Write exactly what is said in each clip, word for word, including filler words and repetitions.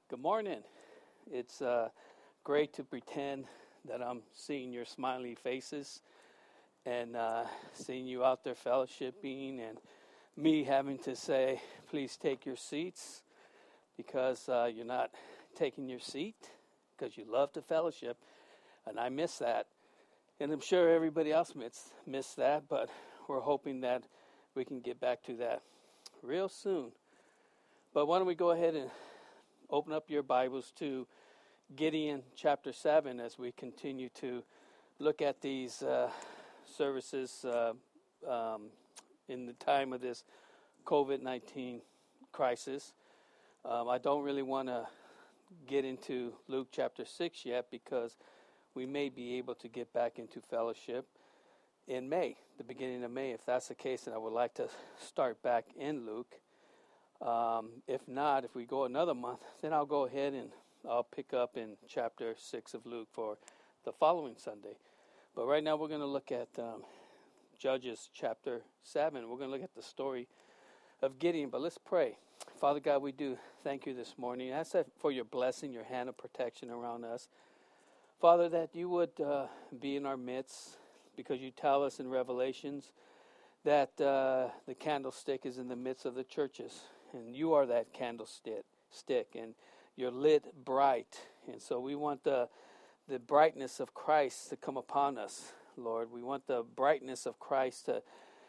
Good morning. It's uh, great to pretend that I'm seeing your smiley faces and uh, seeing you out there fellowshipping, and me having to say, please take your seats, because uh, you're not taking your seat because you love to fellowship, and I miss that. And I'm sure everybody else miss, miss that, but we're hoping that we can get back to that real soon. But why don't we go ahead and open up your Bibles to Gideon chapter seven as we continue to look at these uh, services uh, um, in the time of this covid nineteen crisis. Um, I don't really want to get into Luke chapter six yet, because we may be able to get back into fellowship in May, the beginning of May. If that's the case, then I would like to start back in Luke. Um, if not, if we go another month, then I'll go ahead and I'll pick up in chapter six of Luke for the following Sunday. But right now we're going to look at um, Judges chapter seven. We're going to look at the story of Gideon. But let's pray. Father God, we do thank you this morning. I ask that for your blessing, your hand of protection around us. Father, that you would uh, be in our midst, because you tell us in Revelations that uh, the candlestick is in the midst of the churches. And you are that candlestick, stick, and you're lit bright. And so we want the the brightness of Christ to come upon us, Lord. We want the brightness of Christ to,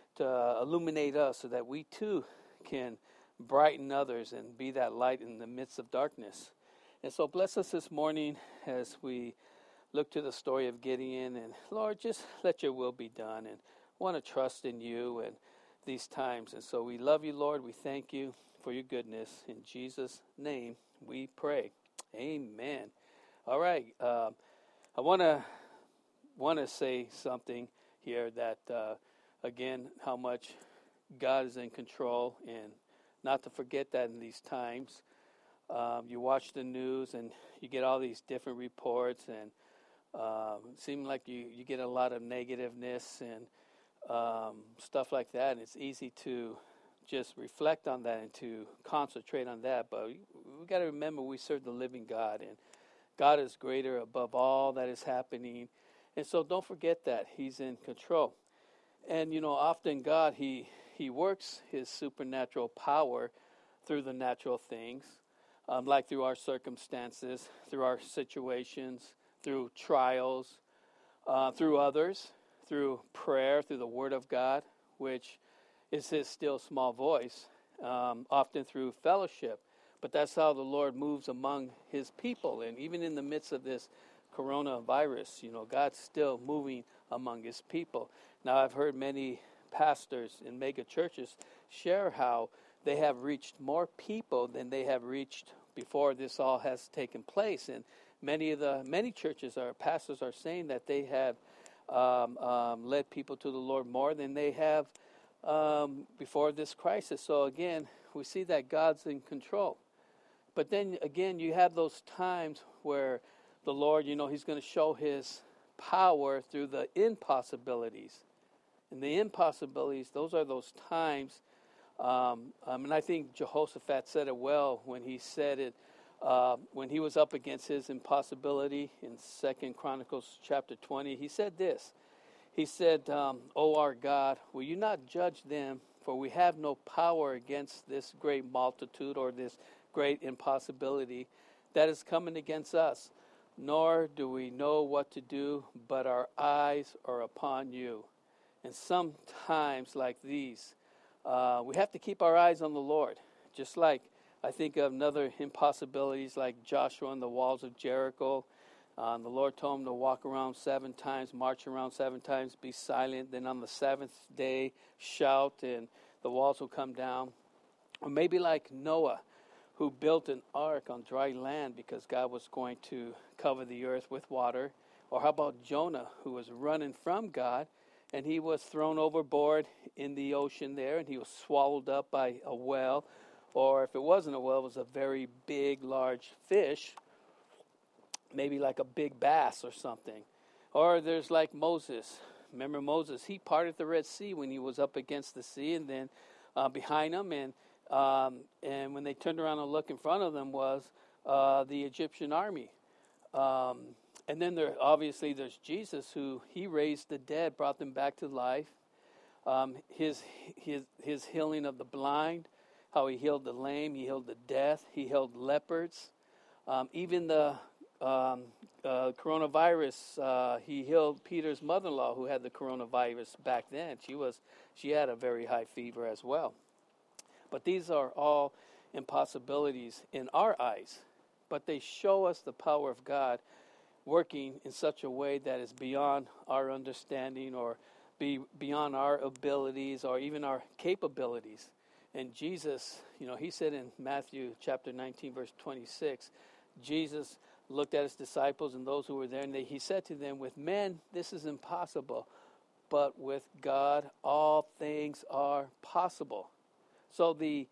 to illuminate us, so that we too can brighten others and be that light in the midst of darkness. And so bless us this morning as we look to the story of Gideon. And Lord, just let your will be done, and want to trust in you and these times. And so we love you, Lord. We thank you for your goodness. In Jesus' name we pray. Amen. All right. Um, I want to want to say something here, that, uh, again, how much God is in control, and not to forget that in these times. Um, you watch the news and you get all these different reports, and um, it seems like you, you get a lot of negativeness and um, stuff like that. And it's easy to just reflect on that and to concentrate on that. But we, we got to remember we serve the living God, and God is greater above all that is happening. And so don't forget that He's in control. And, you know, often God, He, he works His supernatural power through the natural things, um, like through our circumstances, through our situations, through trials, uh, through others, through prayer, through the Word of God, which is His still small voice, um, often through fellowship. But that's how the Lord moves among His people. And even in the midst of this coronavirus, you know, God's still moving among His people. Now, I've heard many pastors in mega churches share how they have reached more people than they have reached before this all has taken place. And many of the many churches, or pastors, are saying that they have um, um, led people to the Lord more than they have um, before this crisis. So again, we see that God's in control. But then again, you have those times where the Lord, you know, He's going to show His power through the impossibilities. And the impossibilities, those are those times. Um, um, and I think Jehoshaphat said it well when he said it, uh, when he was up against his impossibility in Second Chronicles chapter twenty. He said this. He said, um, O our God, will you not judge them? For we have no power against this great multitude, or this great impossibility that is coming against us. Nor do we know what to do, but our eyes are upon you. And sometimes like these, uh, we have to keep our eyes on the Lord. Just like I think of another impossibilities, like Joshua on the walls of Jericho. Uh, the Lord told him to walk around seven times, march around seven times, be silent. Then on the seventh day, shout, and the walls will come down. Or maybe like Noah, who built an ark on dry land because God was going to cover the earth with water. Or how about Jonah, who was running from God, and he was thrown overboard in the ocean there, and he was swallowed up by a whale. Or if it wasn't a whale, it was a very big, large fish, maybe like a big bass or something. Or there's like Moses. Remember Moses? He parted the Red Sea when he was up against the sea, and then uh, behind him, and um, and when they turned around and looked in front of them was uh, the Egyptian army. Um, and then there obviously there's Jesus, who he raised the dead, brought them back to life. Um, his his his healing of the blind, how he healed the lame, he healed the deaf, he healed leopards, um, even the um, uh, coronavirus. Uh, he healed Peter's mother-in-law, who had the coronavirus back then. She was she had a very high fever as well. But these are all impossibilities in our eyes, but they show us the power of God working in such a way that is beyond our understanding, or be beyond our abilities, or even our capabilities. And Jesus, you know, he said in Matthew chapter nineteen, verse twenty-six, Jesus looked at his disciples and those who were there, and they, he said to them, with men this is impossible, but with God all things are possible. So the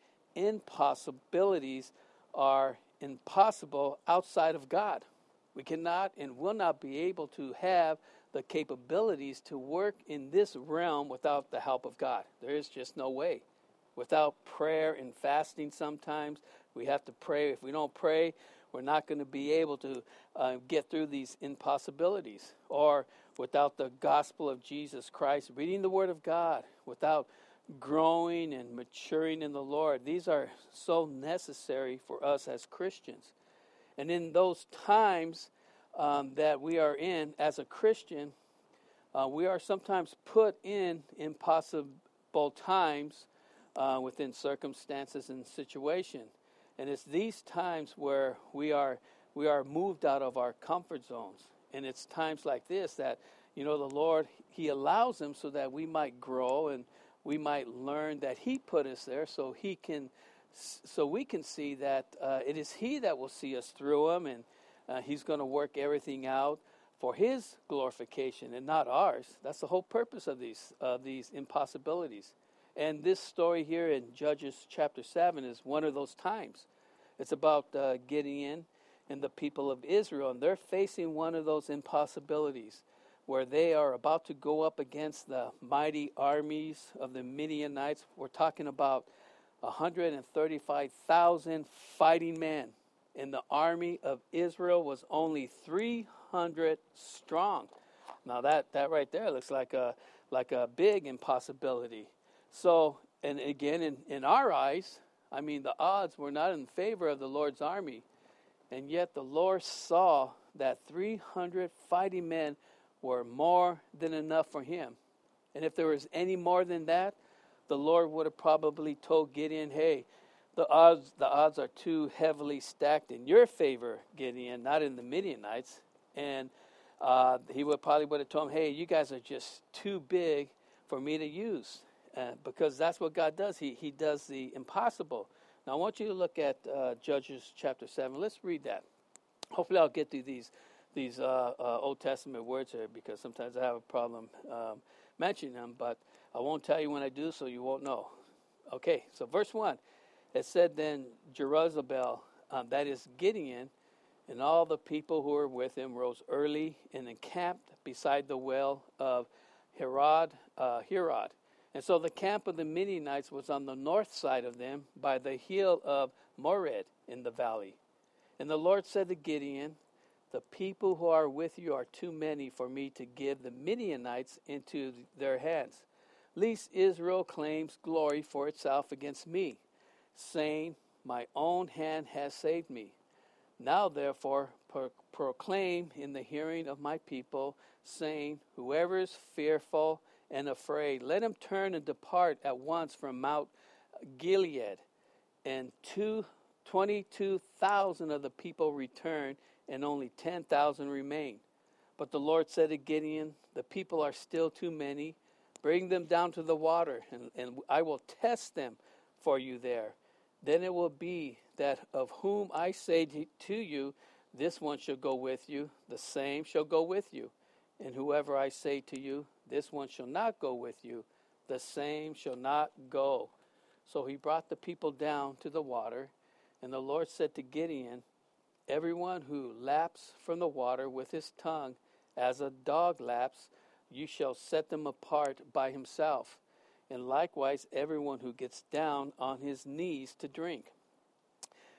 impossibilities are impossible outside of God. We cannot and will not be able to have the capabilities to work in this realm without the help of God. There is just no way. Without prayer and fasting sometimes, we have to pray. If we don't pray, we're not going to be able to uh, get through these impossibilities. Or without the gospel of Jesus Christ, reading the Word of God, without growing and maturing in the Lord. These are so necessary for us as Christians. And in those times um, that we are in as a Christian, uh, we are sometimes put in impossible times uh, within circumstances and situation. And it's these times where we are we are moved out of our comfort zones. And it's times like this that, you know, the Lord, he allows them so that we might grow and we might learn that he put us there so he can, so we can see that uh, it is he that will see us through them, and uh, he's going to work everything out for his glorification and not ours. That's the whole purpose of these uh, these impossibilities. And this story here in Judges chapter seven is one of those times. It's about uh, Gideon and the people of Israel, and they're facing one of those impossibilities where they are about to go up against the mighty armies of the Midianites. We're talking about one hundred thirty-five thousand fighting men, and the army of Israel was only three hundred strong. Now that, that right there looks like a like a big impossibility. So, and again, in, in our eyes, I mean, the odds were not in favor of the Lord's army, and yet the Lord saw that three hundred fighting men were more than enough for him. And if there was any more than that, the Lord would have probably told Gideon, hey, the odds the odds are too heavily stacked in your favor, Gideon, not in the Midianites. And uh, he would probably would have told him, hey, you guys are just too big for me to use. Uh, because that's what God does. He he does the impossible. Now I want you to look at uh, Judges chapter seven. Let's read that. Hopefully I'll get through these these uh, uh, Old Testament words here, because sometimes I have a problem um, mentioning them, but I won't tell you when I do, so you won't know. Okay, so verse one, it said, then Jerubbaal, um, that is Gideon, and all the people who were with him rose early and encamped beside the well of Herod, uh, Herod. And so the camp of the Midianites was on the north side of them by the hill of Mored in the valley. And the Lord said to Gideon, the people who are with you are too many for me to give the Midianites into their hands, lest Israel claims glory for itself against me, saying, my own hand has saved me. Now therefore pro- proclaim in the hearing of my people, saying, whoever is fearful and afraid, let him turn and depart at once from Mount Gilead. And two, twenty-two thousand of the people returned, and only ten thousand remain. But the Lord said to Gideon, the people are still too many. Bring them down to the water, and, and I will test them for you there. Then it will be that of whom I say to you, this one shall go with you, the same shall go with you. And whoever I say to you, this one shall not go with you, the same shall not go. So he brought the people down to the water, and the Lord said to Gideon, everyone who laps from the water with his tongue, as a dog laps, you shall set them apart by himself. And likewise, everyone who gets down on his knees to drink.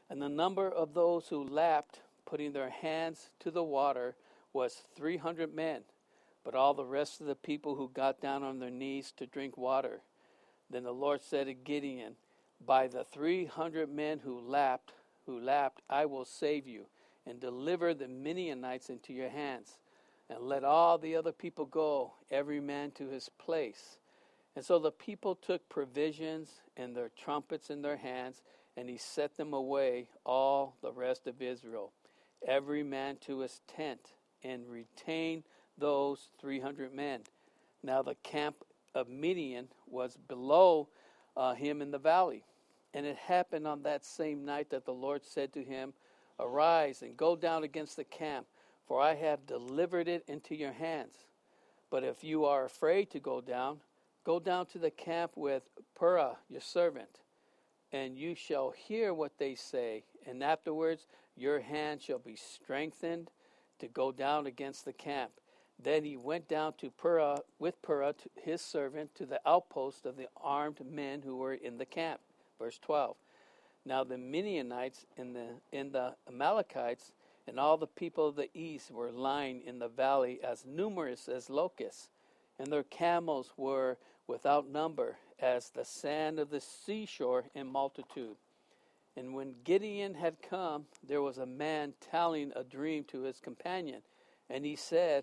And the number of those who lapped, putting their hands to the water, was three hundred men. But all the rest of the people who got down on their knees to drink water. Then the Lord said to Gideon, by the three hundred men who lapped, who lapped, I will save you, and deliver the Midianites into your hands. And let all the other people go, every man to his place. And so the people took provisions and their trumpets in their hands, and he set them away, all the rest of Israel, every man to his tent, and retained those three hundred men. Now the camp of Midian was below uh, him in the valley. And it happened on that same night that the Lord said to him, arise and go down against the camp, for I have delivered it into your hands. But if you are afraid to go down, go down to the camp with Purah, your servant, and you shall hear what they say, and afterwards your hand shall be strengthened to go down against the camp. Then he went down to Purah with Purah, his servant, to the outpost of the armed men who were in the camp. Verse twelve. Now the Midianites and the, and the Amalekites and all the people of the east were lying in the valley as numerous as locusts, and their camels were without number as the sand of the seashore in multitude. And when Gideon had come, there was a man telling a dream to his companion, and he said,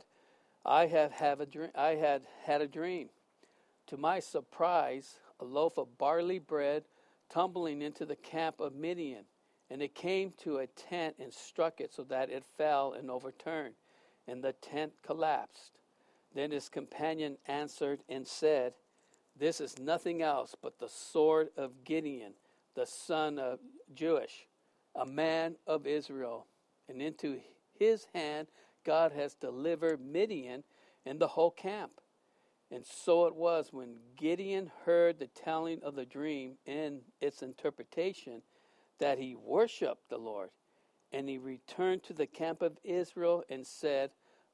I have have a dream. I had had a dream. To my surprise, a loaf of barley bread tumbling into the camp of Midian, and it came to a tent and struck it so that it fell and overturned, and the tent collapsed. Then his companion answered and said, this is nothing else but the sword of Gideon, the son of Joash, a man of Israel, and into his hand God has delivered Midian and the whole camp. And so it was when Gideon heard the telling of the dream and its interpretation that he worshipped the Lord. And he returned to the camp of Israel and said,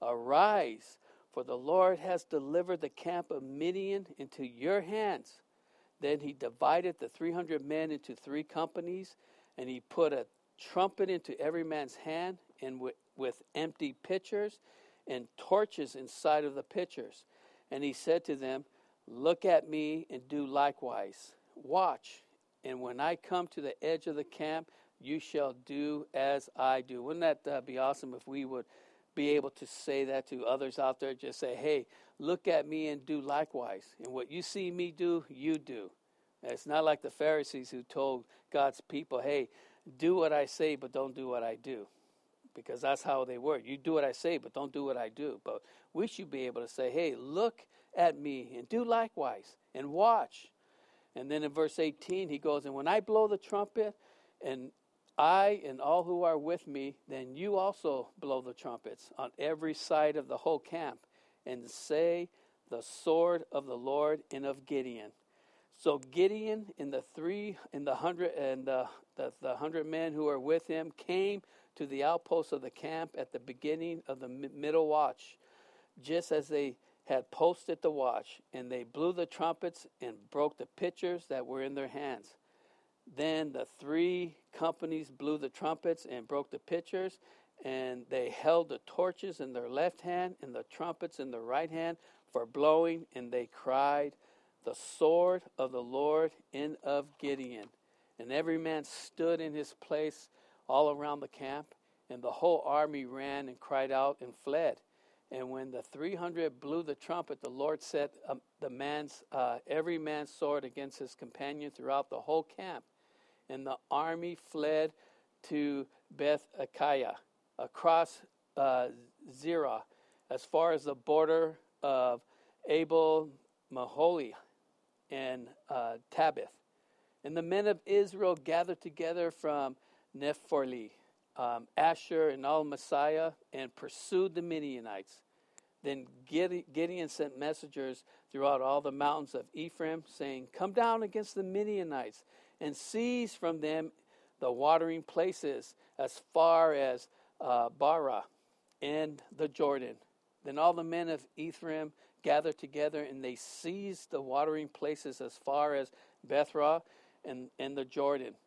arise, for the Lord has delivered the camp of Midian into your hands. Then he divided the three hundred men into three companies, and he put a trumpet into every man's hand, and with, with empty pitchers and torches inside of the pitchers. And he said to them, look at me and do likewise. Watch, and when I come to the edge of the camp, you shall do as I do. Wouldn't that uh, be awesome if we would be able to say that to others out there? Just say, hey, look at me and do likewise. And what you see me do, you do. It's not like the Pharisees who told God's people, hey, do what I say, but don't do what I do. Because that's how they were. You do what I say, but don't do what I do. But we should be able to say, hey, look at me and do likewise and watch. And then in verse eighteen, he goes, and when I blow the trumpet, and I and all who are with me, then you also blow the trumpets on every side of the whole camp, and say, the sword of the Lord and of Gideon. So Gideon and the three and the hundred and the, the, the hundred men who were with him came to the outposts of the camp at the beginning of the middle watch, just as they had posted the watch, and they blew the trumpets and broke the pitchers that were in their hands. Then the three companies blew the trumpets and broke the pitchers, and they held the torches in their left hand and the trumpets in their right hand for blowing, and they cried, the sword of the Lord and of Gideon. And every man stood in his place all around the camp, and the whole army ran and cried out and fled. And when the three hundred blew the trumpet, the Lord set um, the man's uh, every man's sword against his companion throughout the whole camp. And the army fled to Beth Achiah, across uh, Zerah, as far as the border of Abel Maholi and uh, Tabith. And the men of Israel gathered together from Nephtali, um, Asher, and all Messiah, and pursued the Midianites. Then Gideon sent messengers throughout all the mountains of Ephraim, saying, come down against the Midianites, and seize from them the watering places as far as uh, Bara and the Jordan. Then all the men of Ephraim gathered together, and they seized the watering places as far as Bethrah and, and the Jordan.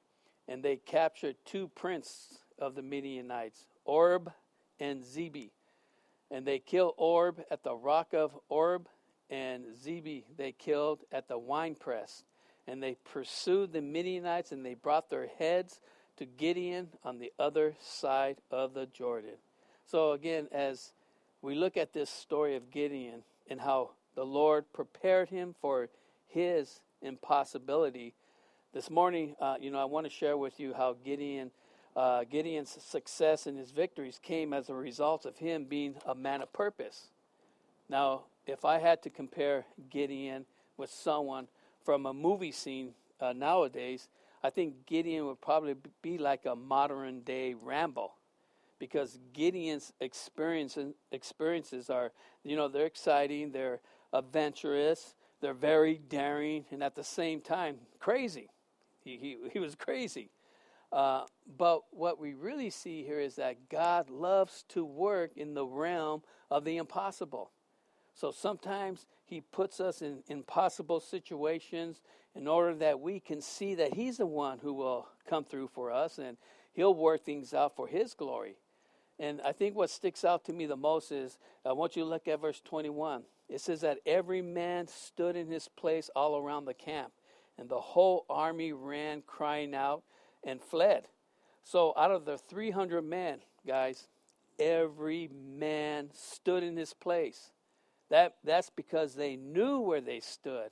and they captured two princes of the Midianites, Orb and Zebah. And they killed Orb at the rock of Orb, and Zebah they killed at the winepress. And they pursued the Midianites, and they brought their heads to Gideon on the other side of the Jordan. So again, as we look at this story of Gideon and how the Lord prepared him for his impossibility, this morning, uh, you know, I want to share with you how Gideon, uh, Gideon's success and his victories came as a result of him being a man of purpose. Now, if I had to compare Gideon with someone from a movie scene uh, nowadays, I think Gideon would probably be like a modern day Rambo, because Gideon's experiences experiences are, you know, they're exciting, they're adventurous, they're very daring, and at the same time crazy. He he, he was crazy. Uh, but what we really see here is that God loves to work in the realm of the impossible. So sometimes he puts us in impossible situations in order that we can see that he's the one who will come through for us, and he'll work things out for his glory. And I think what sticks out to me the most is, I want you to look at verse twenty-one. It says that every man stood in his place all around the camp, and the whole army ran crying out and fled. So out of the three hundred men, guys, every man stood in his place. That that's because they knew where they stood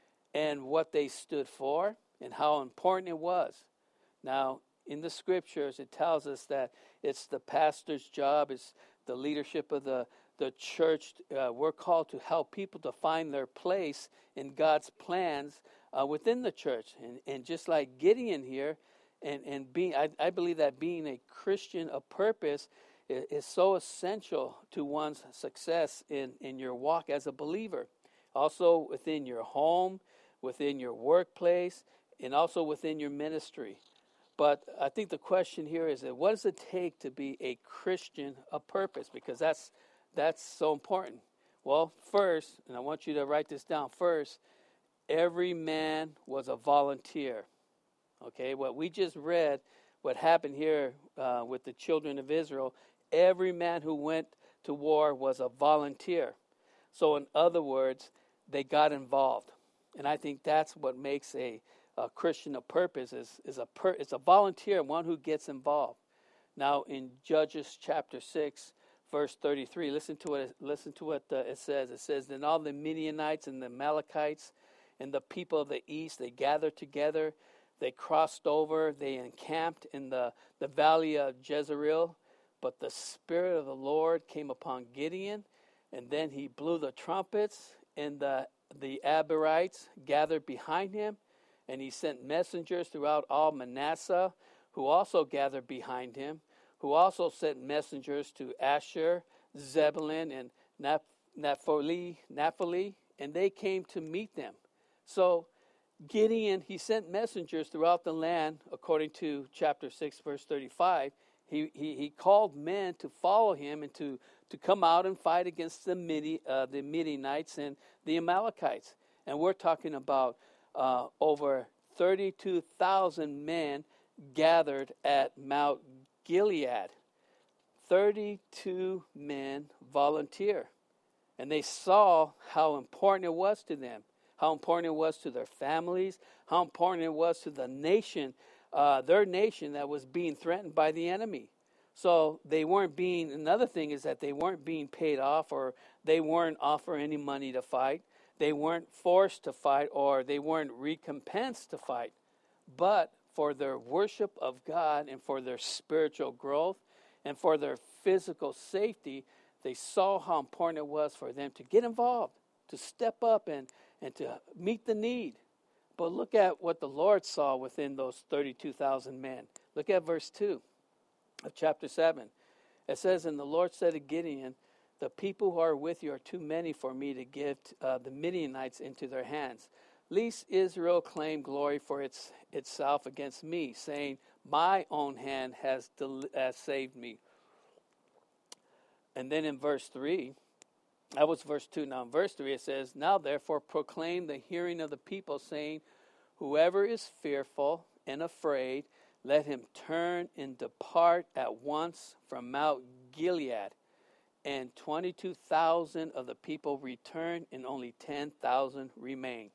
and what they stood for and how important it was. Now, in the scriptures, it tells us that it's the pastor's job, it's the leadership of the, the church. Uh, we're called to help people to find their place in God's plans uh, within the church. And, and just like Gideon here, and, and being, I, I believe that being a Christian of purpose is, is so essential to one's success in, in your walk as a believer. Also within your home, within your workplace, and also within your ministry. But I think the question here is that what does it take to be a Christian of purpose? Because that's that's so important. Well, first, and I want you to write this down first, every man was a volunteer. Okay, what we just read, what happened here uh, with the children of Israel, every man who went to war was a volunteer. So in other words, they got involved. And I think that's what makes a A Christian of purpose is is a per, it's a volunteer, one who gets involved. Now in Judges chapter six, verse thirty-three, listen to what listen to what uh, it says. It says, "Then all the Midianites and the Amalekites and the people of the east, they gathered together, they crossed over, they encamped in the, the valley of Jezreel. But the Spirit of the Lord came upon Gideon, and then he blew the trumpets, and the the Abarites gathered behind him. And he sent messengers throughout all Manasseh, who also gathered behind him, who also sent messengers to Asher, Zebulun, and Naphtali, Naphtali, and they came to meet them." So Gideon, he sent messengers throughout the land, according to chapter six, verse thirty-five. He he, he called men to follow him and to, to come out and fight against the, Midi, uh, the Midianites and the Amalekites. And we're talking about Uh, over thirty-two thousand men gathered at Mount Gilead. thirty-two men volunteer. And they saw how important it was to them, how important it was to their families, how important it was to the nation, uh, their nation that was being threatened by the enemy. So they weren't being, another thing is that they weren't being paid off, or they weren't offered any money to fight. They weren't forced to fight, or they weren't recompensed to fight. But for their worship of God and for their spiritual growth and for their physical safety, they saw how important it was for them to get involved, to step up and, and to meet the need. But look at what the Lord saw within those thirty-two thousand men. Look at verse two of chapter seven. It says, "And the Lord said to Gideon, the people who are with you are too many for me to give uh, the Midianites into their hands. Lest Israel claim glory for its itself against me, saying, my own hand has, del- has saved me." And then in verse three, that was verse two. Now in verse three it says, "Now therefore proclaim the hearing of the people, saying, whoever is fearful and afraid, let him turn and depart at once from Mount Gilead. And twenty-two thousand of the people returned, and only ten thousand remained.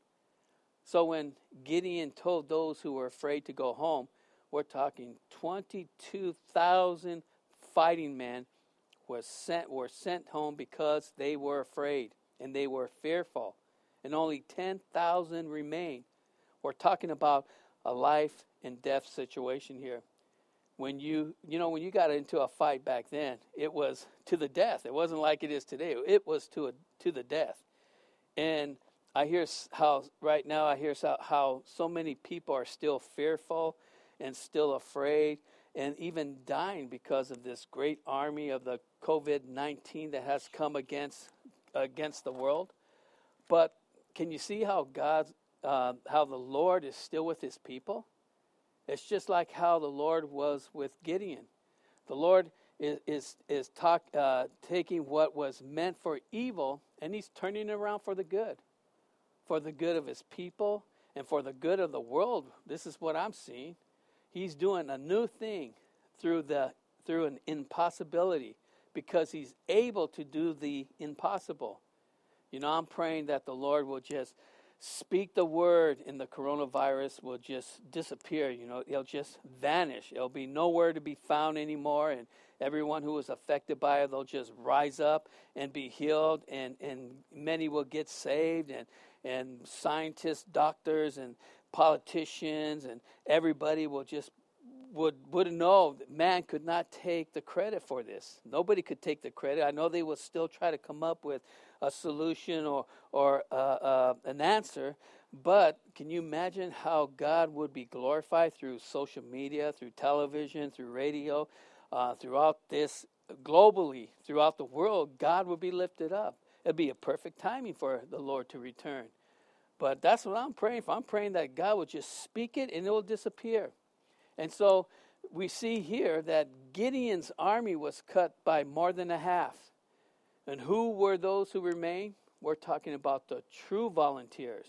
So when Gideon told those who were afraid to go home, we're talking twenty-two thousand fighting men was sent, were sent home because they were afraid and they were fearful. And only ten thousand remained. We're talking about a life and death situation here. When you, you know, when you got into a fight back then, it was to the death. It wasn't like it is today. It was to a, to the death. And I hear how, right now, I hear how, how so many people are still fearful and still afraid and even dying because of this great army of the covid nineteen that has come against against the world. But can you see how God, uh, how the Lord is still with his people? It's just like how the Lord was with Gideon. The Lord is is, is talk, uh, taking what was meant for evil, and he's turning it around for the good. For the good of his people and for the good of the world. This is what I'm seeing. He's doing a new thing through the through an impossibility because he's able to do the impossible. You know, I'm praying that the Lord will just speak the word and the coronavirus will just disappear. You know, it'll just vanish. It'll be nowhere to be found anymore. And everyone who was affected by it, they'll just rise up and be healed. And, and many will get saved. And, and scientists, doctors, and politicians, and everybody will just would would know that man could not take the credit for this. Nobody could take the credit. I know they will still try to come up with a solution or or uh, uh, an answer, but can you imagine how God would be glorified through social media, through television, through radio, uh, throughout this globally, throughout the world? God would be lifted up. It'd be a perfect timing for the Lord to return. But that's what I'm praying for. I'm praying that God will just speak it and it will disappear. And so we see here that Gideon's army was cut by more than a half. And who were those who remained? We're talking about the true volunteers.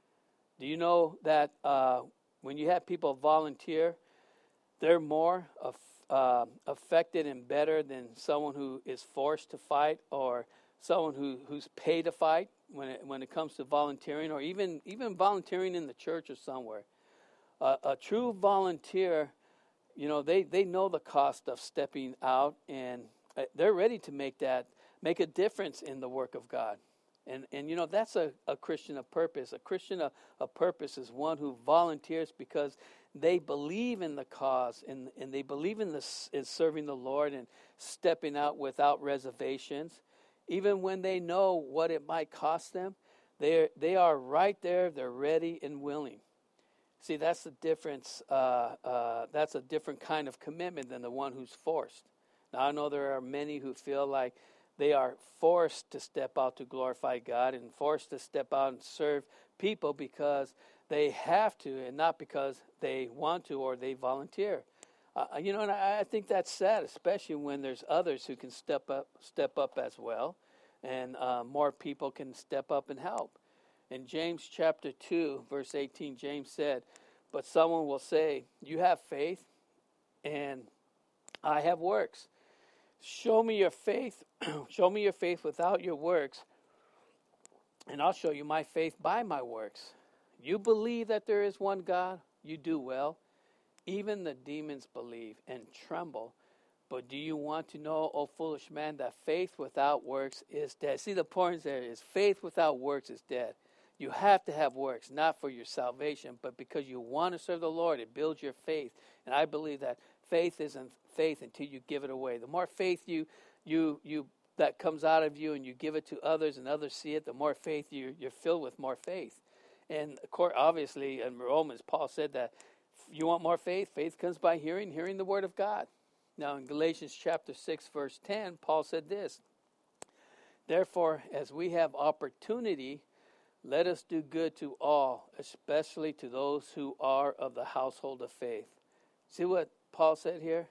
Do you know that uh, when you have people volunteer, they're more of, uh, affected and better than someone who is forced to fight or someone who, who's paid to fight when it, when it comes to volunteering or even, even volunteering in the church or somewhere. Uh, a true volunteer, you know, they, they know the cost of stepping out, and uh, they're ready to make that, make a difference in the work of God. And, and you know, that's a, a Christian of purpose. A Christian of, of purpose is one who volunteers because they believe in the cause, and, and they believe in, the, in serving the Lord and stepping out without reservations. Even when they know what it might cost them, they they are right there, they're ready and willing. See, that's the difference. Uh, uh, that's a different kind of commitment than the one who's forced. Now, I know there are many who feel like they are forced to step out to glorify God and forced to step out and serve people because they have to and not because they want to or they volunteer. Uh, you know, and I, I think that's sad, especially when there's others who can step up, step up as well, and uh, more people can step up and help. In James chapter two, verse eighteen, James said, "But someone will say, 'You have faith, and I have works. Show me your faith, show me your faith without your works, and I'll show you my faith by my works. You believe that there is one God, you do well. Even the demons believe and tremble. But do you want to know, O foolish man, that faith without works is dead?'" See, the point there is faith without works is dead. You have to have works, not for your salvation, but because you want to serve the Lord. It builds your faith. And I believe that faith isn't faith until you give it away. The more faith you you you that comes out of you and you give it to others and others see it, the more faith you, you're filled with more faith. And of course, obviously, in Romans, Paul said that you want more faith? Faith comes by hearing, hearing the word of God. Now, in Galatians chapter six, verse ten, Paul said this, "Therefore, as we have opportunity, let us do good to all, especially to those who are of the household of faith." See what Paul said here?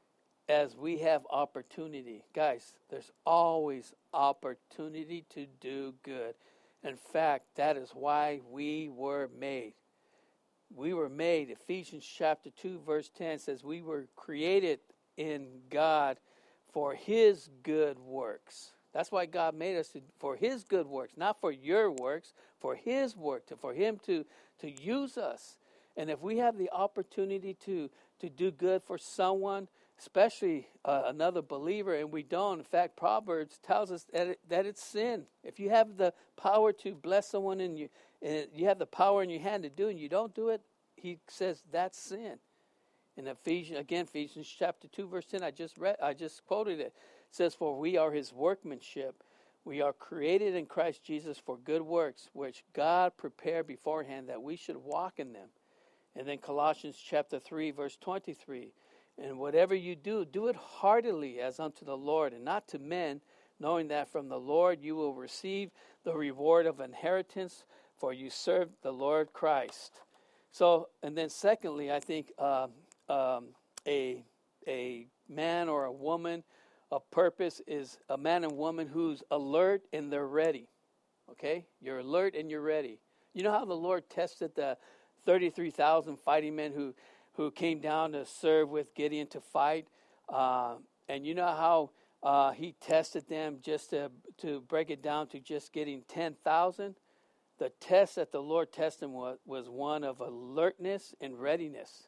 As we have opportunity. Guys, there's always opportunity to do good. In fact, that is why we were made. we were made. Ephesians chapter two, verse ten says we were created in God for his good works. That's why God made us to, for his good works, not for your works, for his work, to, for him to, to use us. And if we have the opportunity to, to do good for someone, especially uh, another believer, and we don't, in fact, Proverbs tells us that, it, that it's sin. If you have the power to bless someone and you, and you have the power in your hand to do it and you don't do it, he says that's sin. In Ephesians, again, Ephesians chapter two, verse ten, I just read, I just quoted it. It says, for we are his workmanship. We are created in Christ Jesus for good works, which God prepared beforehand that we should walk in them. And then Colossians chapter three, verse twenty-three. And whatever you do, do it heartily as unto the Lord and not to men, knowing that from the Lord you will receive the reward of inheritance, for you serve the Lord Christ. So, and then secondly, I think um, um, a a man or a woman of purpose is a man and woman who's alert and they're ready. Okay? You're alert and you're ready. You know how the Lord tested the thirty-three thousand fighting men who, who came down to serve with Gideon to fight? Uh, and you know how uh, he tested them just to, to break it down to just getting ten thousand? The test that the Lord tested them was, was one of alertness and readiness.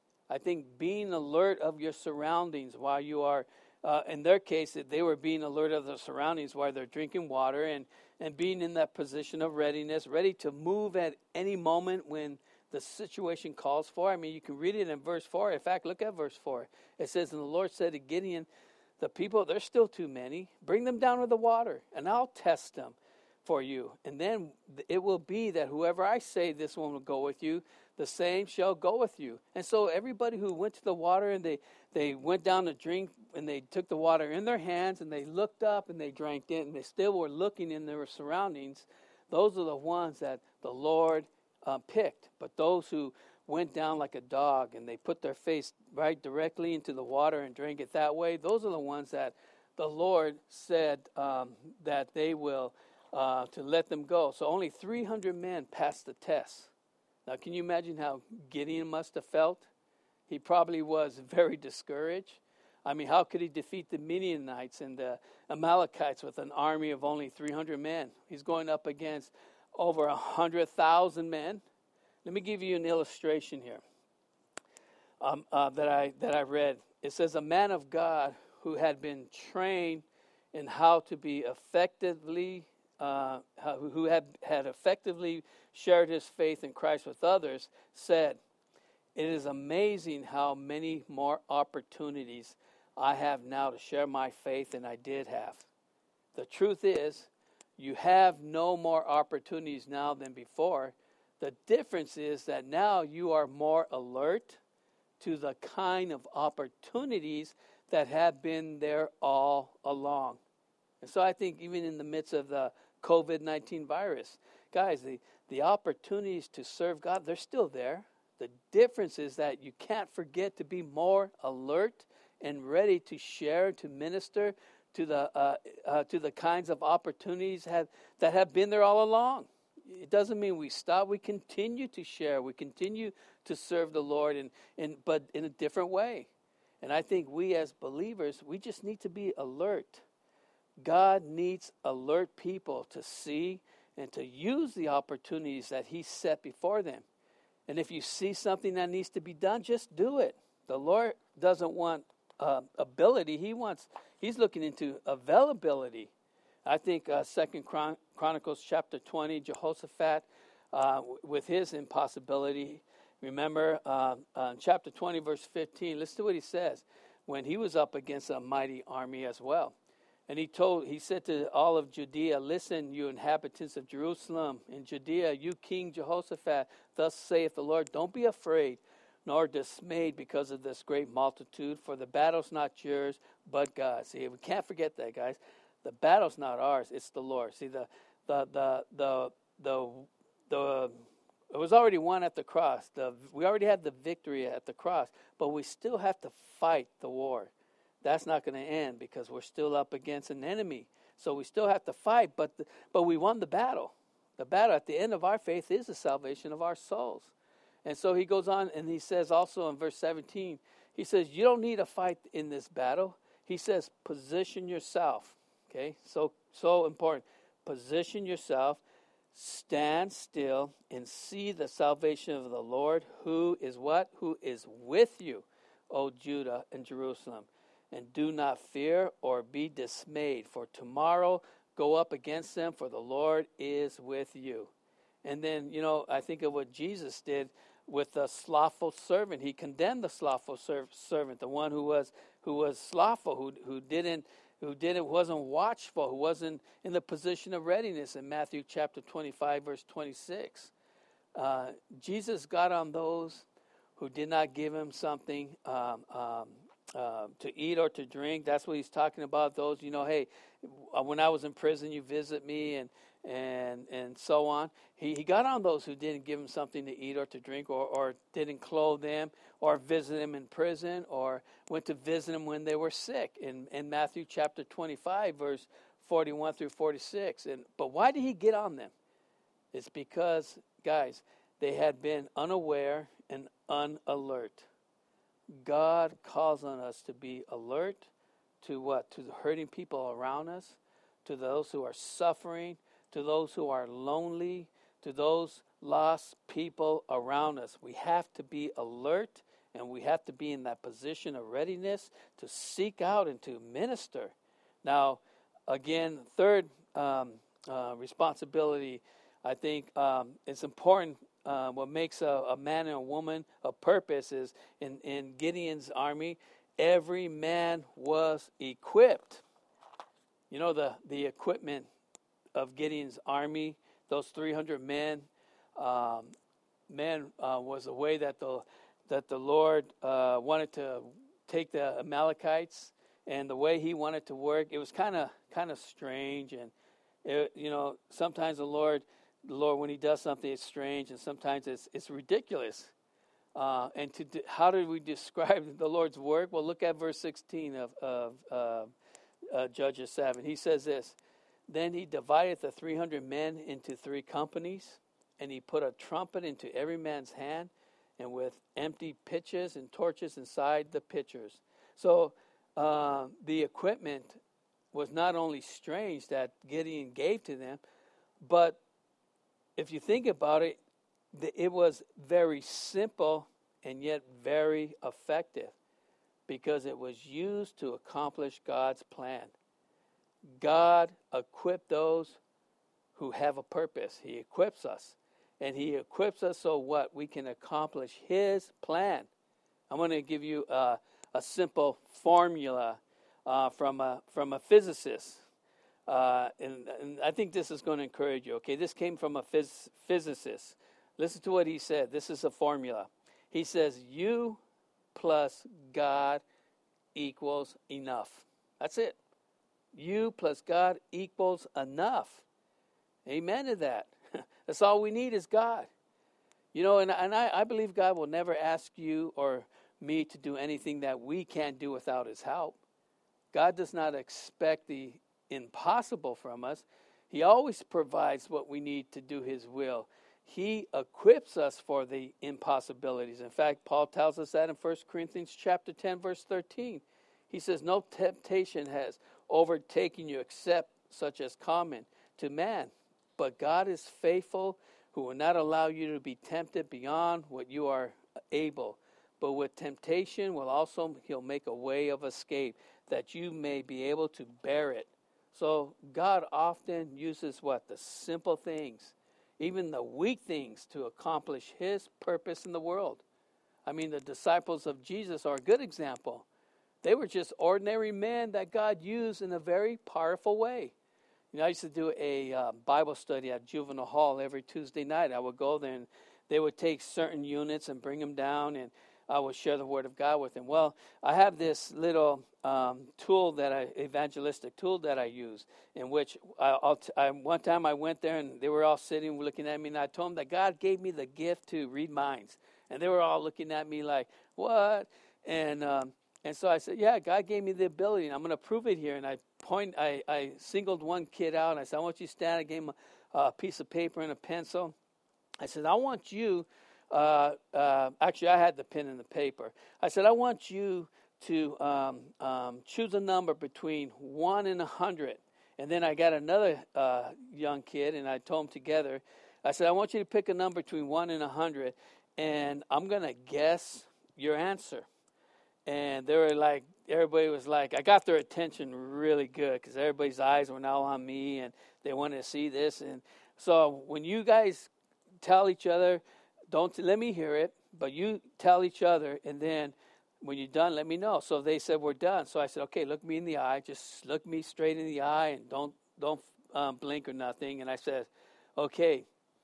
I think being alert of your surroundings while you are, uh, in their case, they were being alert of their surroundings while they're drinking water and, and being in that position of readiness, ready to move at any moment when the situation calls for. I mean, you can read it in verse four. In fact, look at verse four. It says, and the Lord said to Gideon, the people, there's still too many. Bring them down with the water, and I'll test them for you. And then it will be that whoever I say this one will go with you, the same shall go with you. And so everybody who went to the water and they, they went down to drink and they took the water in their hands and they looked up and they drank it and they still were looking in their surroundings, those are the ones that the Lord uh, picked. But those who went down like a dog and they put their face right directly into the water and drank it that way, those are the ones that the Lord said um, that they will uh, to let them go. So only three hundred men passed the test. Now, can you imagine how Gideon must have felt? He probably was very discouraged. I mean, how could he defeat the Midianites and the Amalekites with an army of only three hundred men? He's going up against over one hundred thousand men. Let me give you an illustration here um, uh, that I that I read. It says, a man of God who had been trained in how to be effectively, uh, who had, had effectively shared his faith in Christ with others, said, it is amazing how many more opportunities I have now to share my faith than I did have. The truth is, you have no more opportunities now than before. The difference is that now you are more alert to the kind of opportunities that have been there all along. And so I think even in the midst of the covid nineteen virus, guys, the, the opportunities to serve God, they're still there. The difference is that you can't forget to be more alert and ready to share, to minister to the uh, uh, to the kinds of opportunities have, that have been there all along. It doesn't mean we stop. We continue to share. We continue to serve the Lord, in, in, but in a different way. And I think we as believers, we just need to be alert. God needs alert people to see and to use the opportunities that he set before them. And if you see something that needs to be done, just do it. The Lord doesn't want uh, ability. He wants, he's looking into availability. I think uh, Second Chron- Chronicles chapter twenty, Jehoshaphat, uh, with his impossibility. Remember, uh, uh, chapter twenty, verse fifteen, listen to what he says. When he was up against a mighty army as well. And he told, he said to all of Judea, listen, you inhabitants of Jerusalem, and Judea, you King Jehoshaphat, thus saith the Lord, don't be afraid, nor dismayed because of this great multitude, for the battle's not yours, but God. See, we can't forget that, guys. The battle's not ours, it's the Lord. See, the the the the the, the it was already won at the cross. The, we already had the victory at the cross, but we still have to fight the war. That's not going to end because we're still up against an enemy. So we still have to fight, but the, but we won the battle. The battle at the end of our faith is the salvation of our souls. And so he goes on and he says also in verse seventeen, he says, you don't need to fight in this battle. He says, position yourself. Okay, so so important. Position yourself, stand still, and see the salvation of the Lord, who is what? Who is with you, O Judah and Jerusalem. And do not fear or be dismayed, for tomorrow go up against them, for the Lord is with you. And then, you know, I think of what Jesus did with the slothful servant. He condemned the slothful ser- servant, the one who was who was slothful, who who didn't who didn't wasn't watchful, who wasn't in the position of readiness. In Matthew chapter twenty-five, verse twenty-six, uh, Jesus got on those who did not give him something um, um, uh, to eat or to drink. That's what he's talking about. Those, you know, hey, when I was in prison, you visit me, and and and so on. He he got on those who didn't give him something to eat or to drink, or, or didn't clothe them, or visit them in prison, or went to visit them when they were sick. In in Matthew chapter twenty-five, verse forty-one through forty-six. And but why did he get on them? It's because, guys, they had been unaware and unalert. God calls on us to be alert to what? To the hurting people around us, to those who are suffering, to those who are lonely, to those lost people around us. We have to be alert, and we have to be in that position of readiness to seek out and to minister. Now, again, third um, uh, responsibility, I think um, it's important. Uh, what makes a, a man and a woman a purpose is in, in Gideon's army, every man was equipped. You know, the, the equipment of Gideon's army, those three hundred men, um, men uh, was a way that the that the Lord uh, wanted to take the Amalekites, and the way he wanted to work, it was kind of kind of strange, and it, you know, sometimes the Lord, the Lord when He does something, it's strange, and sometimes it's it's ridiculous. Uh, and to do, how do we describe the Lord's work? Well, look at verse sixteen of of uh, uh, Judges seven. He says this. Then he divided the three hundred men into three companies, and he put a trumpet into every man's hand, and with empty pitchers and torches inside the pitchers. So uh, the equipment was not only strange that Gideon gave to them, but if you think about it, it was very simple and yet very effective, because it was used to accomplish God's plan. God equipped those who have a purpose. He equips us. And He equips us so what? We can accomplish His plan. I'm going to give you a, a simple formula uh, from a from a physicist. Uh, and, and I think this is going to encourage you. Okay, this came from a phys- physicist. Listen to what he said. This is a formula. He says, U plus God equals enough. That's it. You plus God equals enough. Amen to that. That's all we need is God. You know, and, and I, I believe God will never ask you or me to do anything that we can't do without His help. God does not expect the impossible from us. He always provides what we need to do His will. He equips us for the impossibilities. In fact, Paul tells us that in First Corinthians chapter ten, verse thirteen. He says, no temptation has overtaken you except such as common to man. But God is faithful, who will not allow you to be tempted beyond what you are able. But with temptation will also He'll make a way of escape, that you may be able to bear it. So God often uses what? The simple things, even the weak things, to accomplish His purpose in the world. I mean, the disciples of Jesus are a good example. They were just ordinary men that God used in a very powerful way. You know, I used to do a uh, Bible study at Juvenile Hall every Tuesday night. I would go there, and they would take certain units and bring them down, and I would share the Word of God with them. Well, I have this little um, tool that I, evangelistic tool that I use, in which I, I'll t- I, one time I went there, and they were all sitting looking at me, and I told them that God gave me the gift to read minds. And they were all looking at me like, what? And um, and so I said, yeah, God gave me the ability, and I'm going to prove it here. And I point, I, I singled one kid out, and I said, I want you to stand. I gave him a, a piece of paper and a pencil. I said, I want you uh, uh, actually, I had the pen and the paper. I said, I want you to um, um, choose a number between one and a hundred. And then I got another uh, young kid, and I told them together. I said, I want you to pick a number between one and a hundred, and I'm going to guess your answer. And they were like, everybody was like, I got their attention really good because everybody's eyes were now on me, and they wanted to see this. And so when you guys tell each other, don't let me hear it, but you tell each other, and then when you're done, let me know. So they said, we're done. So I said, okay, look me in the eye. Just look me straight in the eye and don't don't um, blink or nothing. And I said, okay.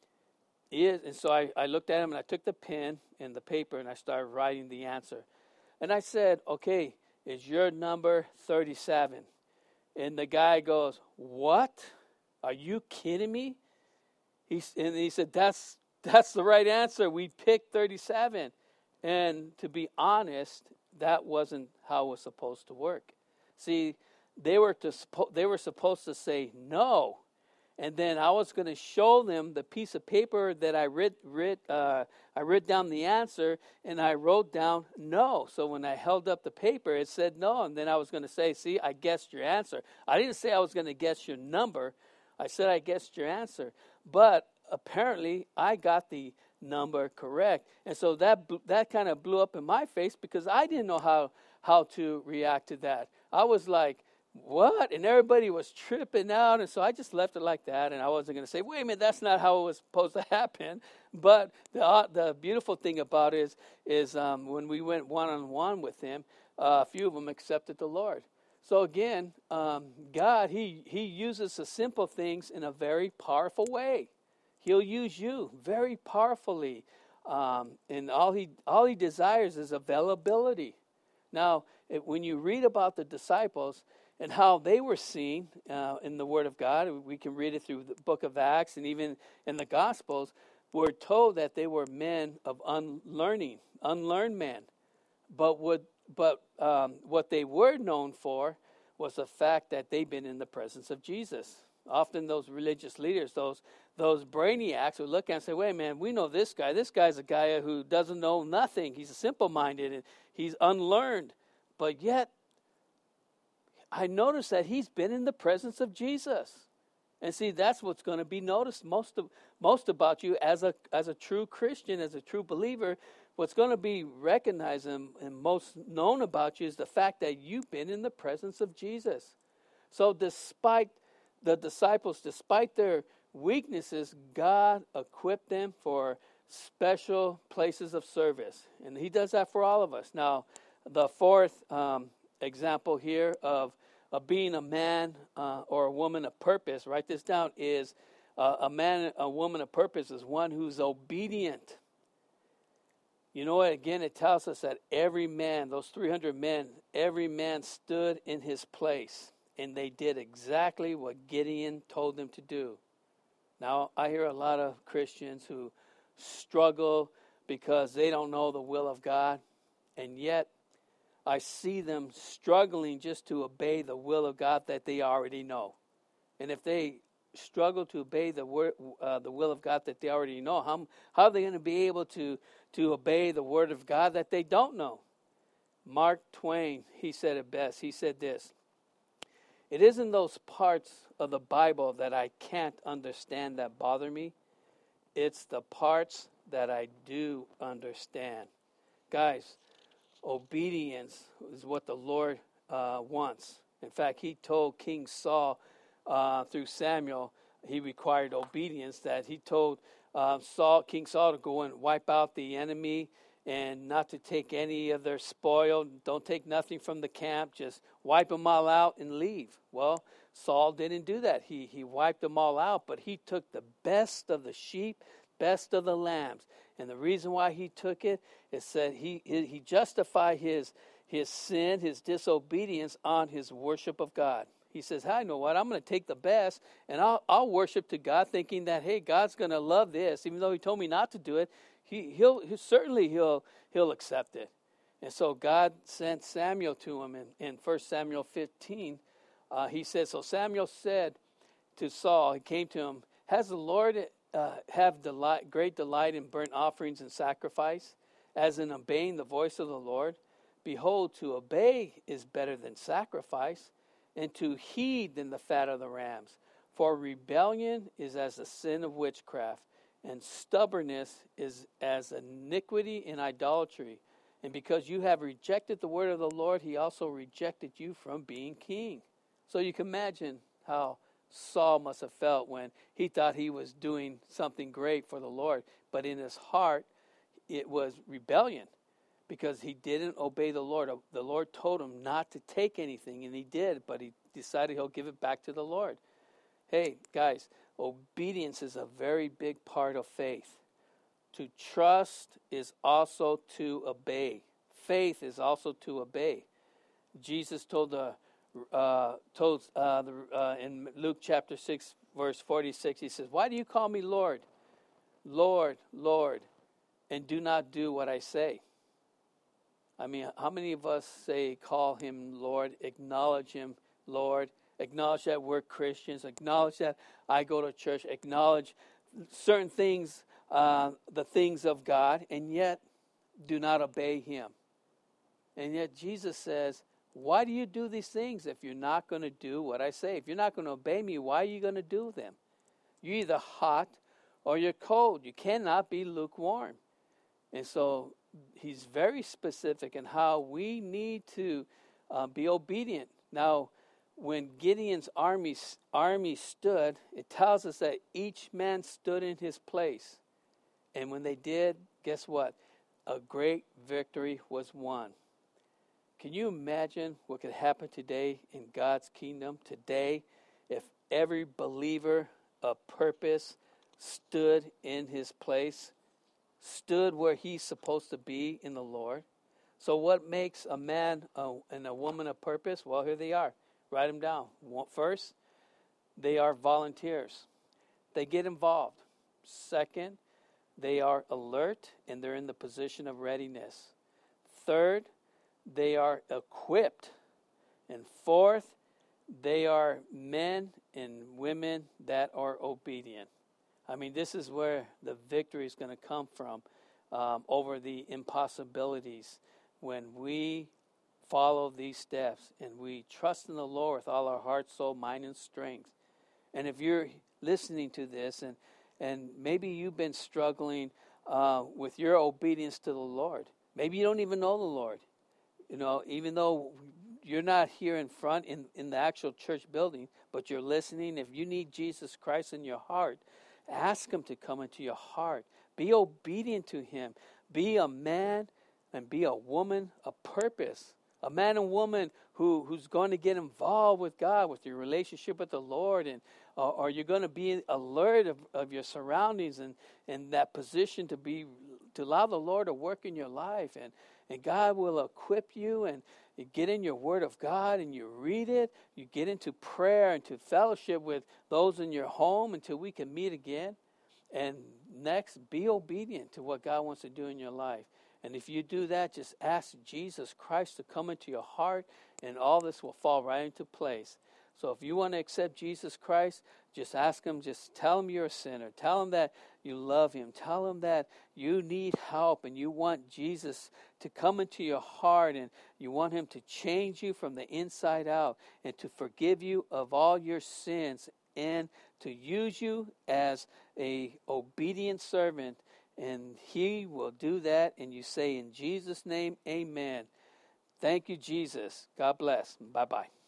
Is and so I, I looked at him, and I took the pen and the paper, and I started writing the answer. And I said, okay, is your number thirty-seven? And the guy goes, what? Are you kidding me? He, and he said, that's, that's the right answer. We picked thirty-seven. And to be honest, that wasn't how it was supposed to work. See, they were to they were supposed to say no, and then I was going to show them the piece of paper that I read. read uh, I wrote down the answer, and I wrote down no. So when I held up the paper, it said no, and then I was going to say, "See, I guessed your answer." I didn't say I was going to guess your number. I said I guessed your answer, but apparently I got the number correct, and so that that kind of blew up in my face because I didn't know how how to react to that. I was like, what? And everybody was tripping out, and so I just left it like that, and I wasn't going to say, wait a minute, that's not how it was supposed to happen. But the uh, the beautiful thing about it is, is um, when we went one-on-one with him, uh, a few of them accepted the Lord. So again, um, God, he, he uses the simple things in a very powerful way. He'll use you very powerfully, um, and all he all he desires is availability. Now, it, when you read about the disciples and how they were seen uh, in the Word of God, we can read it through the book of Acts and even in the Gospels. We're told that they were men of unlearning, unlearned men. But what but um, what they were known for was the fact that they'd been in the presence of Jesus. Often those religious leaders, those those brainiacs would look at and say, wait, man, we know this guy. This guy's a guy who doesn't know nothing. He's simple-minded and he's unlearned. But yet, I noticed that he's been in the presence of Jesus. And see, that's what's going to be noticed most of, most about you as a as a true Christian, as a true believer. What's going to be recognized and, and most known about you is the fact that you've been in the presence of Jesus. So despite the disciples, despite their weaknesses, God equipped them for special places of service. And he does that for all of us. Now, the fourth um, example here of, of being a man uh, or a woman of purpose, write this down, is uh, a man, a woman of purpose is one who's obedient. You know what? Again, it tells us that every man, those three hundred men, every man stood in his place. And they did exactly what Gideon told them to do. Now, I hear a lot of Christians who struggle because they don't know the will of God. And yet, I see them struggling just to obey the will of God that they already know. And if they struggle to obey the word, uh, the will of God that they already know, how, how are they going to be able to, to obey the word of God that they don't know? Mark Twain, he said it best. He said this: it isn't those parts of the Bible that I can't understand that bother me. It's the parts that I do understand. Guys, obedience is what the Lord uh, wants. In fact, he told King Saul uh, through Samuel, he required obedience, that he told uh, Saul, King Saul to go and wipe out the enemy and not to take any of their spoil. Don't take nothing from the camp. Just wipe them all out and leave. Well, Saul didn't do that. He he wiped them all out, but he took the best of the sheep, best of the lambs. And the reason why he took it is that he he, he justified his his sin, his disobedience on his worship of God. He says, I know what, I'm going to take the best and I'll I'll worship to God, thinking that, hey, God's going to love this. Even though he told me not to do it, he he'll he, certainly he'll he'll accept it. And so God sent Samuel to him in, in First Samuel fifteen. Uh, he says, so Samuel said to Saul, he came to him, has the Lord uh, have delight, great delight in burnt offerings and sacrifice, as in obeying the voice of the Lord? Behold, to obey is better than sacrifice, and to heed than the fat of the rams. For rebellion is as the sin of witchcraft, and stubbornness is as iniquity in idolatry. And because you have rejected the word of the Lord, he also rejected you from being king. So you can imagine how Saul must have felt when he thought he was doing something great for the Lord. But in his heart, it was rebellion because he didn't obey the Lord. The Lord told him not to take anything, and he did, but he decided he'll give it back to the Lord. Hey, guys, obedience is a very big part of faith. To trust is also to obey. Faith is also to obey. Jesus told the uh, told uh, the, uh, in Luke chapter six, verse forty-six, he says, "Why do you call me Lord, Lord, Lord, and do not do what I say?" I mean, how many of us say, call him Lord, acknowledge him, Lord, acknowledge that we're Christians, acknowledge that I go to church, acknowledge certain things, uh, the things of God, and yet do not obey him. And yet Jesus says, why do you do these things if you're not going to do what I say? If you're not going to obey me, why are you going to do them? You're either hot or you're cold. You cannot be lukewarm. And so he's very specific in how we need to uh, be obedient. Now, when Gideon's army, army stood, it tells us that each man stood in his place. And when they did, guess what? A great victory was won. Can you imagine what could happen today in God's kingdom today if every believer of purpose stood in his place, stood where he's supposed to be in the Lord? So what makes a man uh, and a woman of purpose? Well, here they are. Write them down. First, they are volunteers. They get involved. Second, they are alert and they're in the position of readiness. Third, they are equipped. And fourth, they are men and women that are obedient. I mean, this is where the victory is going to come from um, over the impossibilities when we follow these steps and we trust in the Lord with all our heart, soul, mind, and strength. And if you're listening to this and, and maybe you've been struggling uh, with your obedience to the Lord, maybe you don't even know the Lord. You know, even though you're not here in front in, in the actual church building, but you're listening, if you need Jesus Christ in your heart, ask him to come into your heart. Be obedient to him. Be a man and be a woman of purpose. A man and woman who, who's going to get involved with God, with your relationship with the Lord, and uh, or you're going to be alert of, of your surroundings and, and that position to be to allow the Lord to work in your life. And, and God will equip you, and you get in your Word of God and you read it. You get into prayer and to fellowship with those in your home until we can meet again. And next, be obedient to what God wants to do in your life. And if you do that, just ask Jesus Christ to come into your heart, and all this will fall right into place. So if you want to accept Jesus Christ, just ask him, just tell him you're a sinner. Tell him that you love him. Tell him that you need help and you want Jesus to come into your heart, and you want him to change you from the inside out and to forgive you of all your sins and to use you as a obedient servant. And he will do that, and you say in Jesus' name, amen. Thank you, Jesus. God bless. Bye-bye.